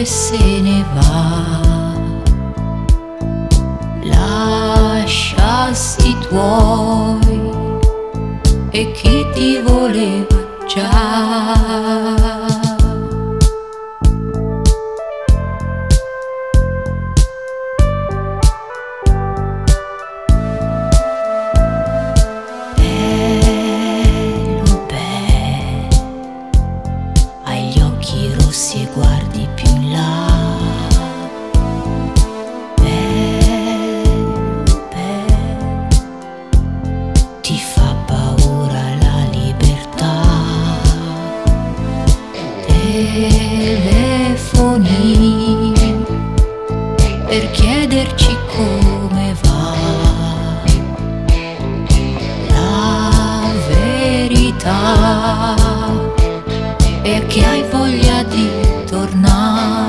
che se ne va, lasciassi i tuoi e chi ti voleva già. Se guardi più in là, bello, bello, ti fa paura la libertà. Telefoni per chiederci come va, la verità è che hai voglia di tornare.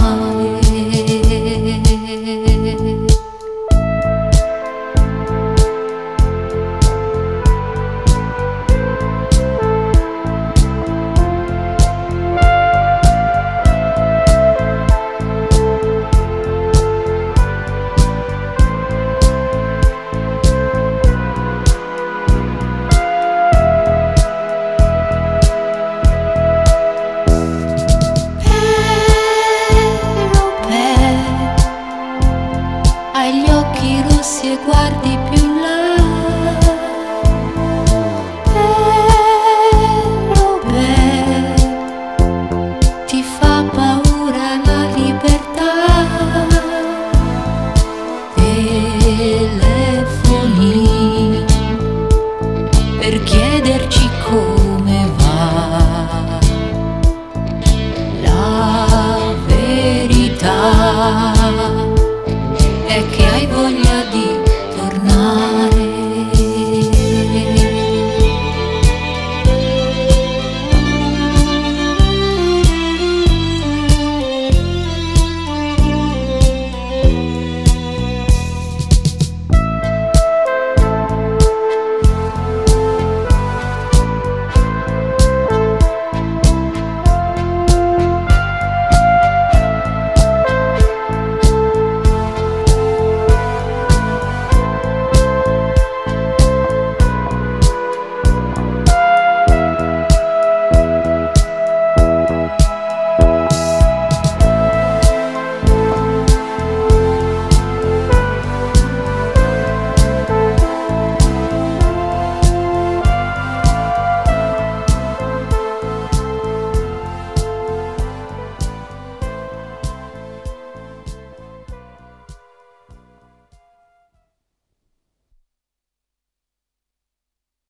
Hai gli occhi rossi e guardi più in là, bello, bello, ti fa paura la libertà. Telefoni per chiederci